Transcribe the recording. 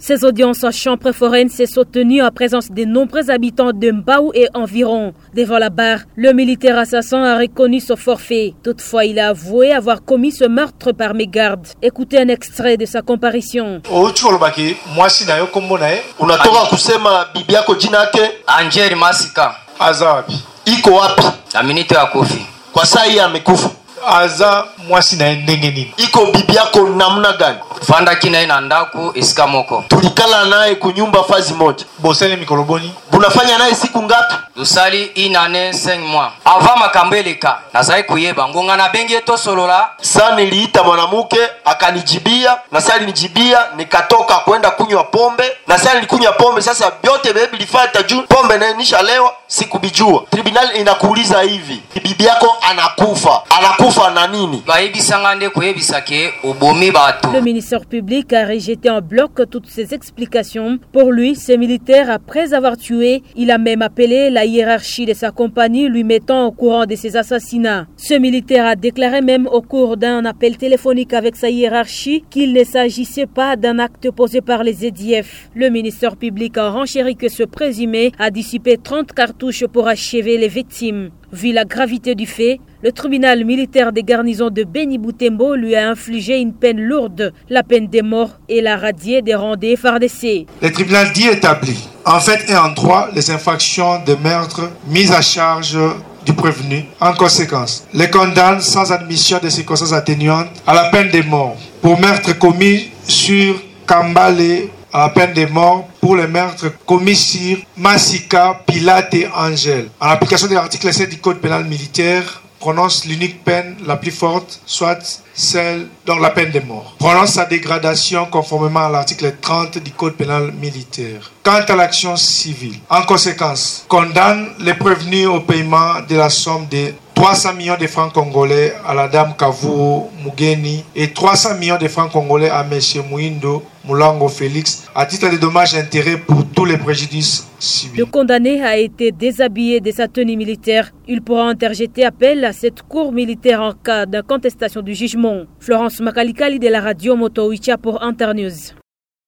Ces audiences en chambre foraine se sont tenues en présence de nombreux habitants de Mbao et environ. Devant la barre, le militaire assassin a reconnu son forfait. Toutefois, il a avoué avoir commis ce meurtre par mégarde. Écoutez un extrait de sa comparution. Unatoka kusema bibi yako jina yake Angel Masika. Aza wapi? Iko wapi? Na minito ya kofi. Kwa saa hii amekufa. Aza mwasi na ndenge nini? Iko bibi yako namna gani? Fanda kina ina ndaku isika moko. Tulikala naye kunyumba fazi moja. Bosele mikoloboni. Bunafanya naye siku ngapi? Lusali inane 5 mois. Ava makambeleka. Na sai kuyeba ngonga na bengi to solola. Sasa niliita mwanamke akanijibia, na sasa alinijibia nikatoka kwenda kunywa pombe. Na sasa nilikunywa pombe, sasa vyote bebi lifuata juu pombe naye nishalewa sikubijua. Tribunal inakuuliza hivi, bibi yako anakufa na nini? Bayebisanga kuyebisake ubomi batu. Le ministère public a rejeté en bloc toutes ces explications. Pour lui, ce militaire, après avoir tué, il a même appelé la hiérarchie de sa compagnie, lui mettant au courant de ses assassinats. Ce militaire a déclaré même au cours d'un appel téléphonique avec sa hiérarchie qu'il ne s'agissait pas d'un acte posé par les EDF. Le ministère public a renchéri que ce présumé a dissipé 30 cartouches pour achever les victimes. Vu la gravité du fait, le tribunal militaire des garnisons de Beni Boutembo lui a infligé une peine lourde, la peine de mort, et l'a radié des rangs des FARDC. Le tribunal dit établi, en fait et en droit, les infractions de meurtre mises à charge du prévenu. En conséquence, les condamne sans admission de circonstances atténuantes à la peine de mort pour meurtre commis sur Kambale, à la peine de mort pour les meurtres commis sur Masika, Pilate et Angel. En application de l'article 7 du Code pénal militaire, prononce l'unique peine la plus forte, soit celle dans la peine de mort. Prononce sa dégradation conformément à l'article 30 du Code pénal militaire. Quant à l'action civile, en conséquence, condamne les prévenus au paiement de la somme de 300 millions de francs congolais à la dame Kavuo Mugeni et 300 millions de francs congolais à M. Mouindo Moulango Félix à titre de dommages et intérêts pour tous les préjudices civils. Le condamné a été déshabillé de sa tenue militaire. Il pourra interjeter appel à cette cour militaire en cas de contestation du jugement. Florence Makalikali de la radio Moto Wicha pour Internews.